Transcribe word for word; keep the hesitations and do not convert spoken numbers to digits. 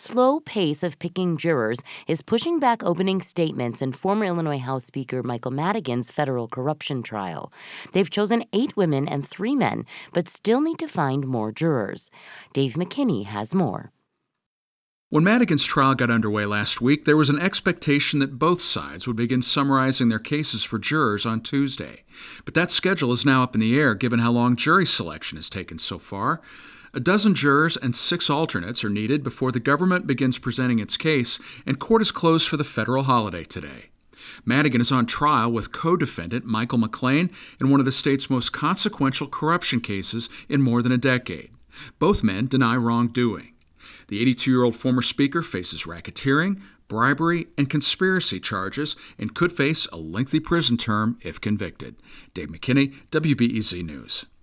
slow pace of picking jurors is pushing back opening statements in former Illinois House Speaker Michael Madigan's federal corruption trial. They've chosen eight women and three men, but still need to find more jurors. Dave McKinney has more. When Madigan's trial got underway last week, there was an expectation that both sides would begin summarizing their cases for jurors on Tuesday. But that schedule is now up in the air given how long jury selection has taken so far. A dozen jurors and six alternates are needed before the government begins presenting its case, and court is closed for the federal holiday today. Madigan is on trial with co-defendant Michael McLean in one of the state's most consequential corruption cases in more than a decade. Both men deny wrongdoing. The eighty-two-year-old former speaker faces racketeering, bribery, and conspiracy charges and could face a lengthy prison term if convicted. Dave McKinney, W B E Z News.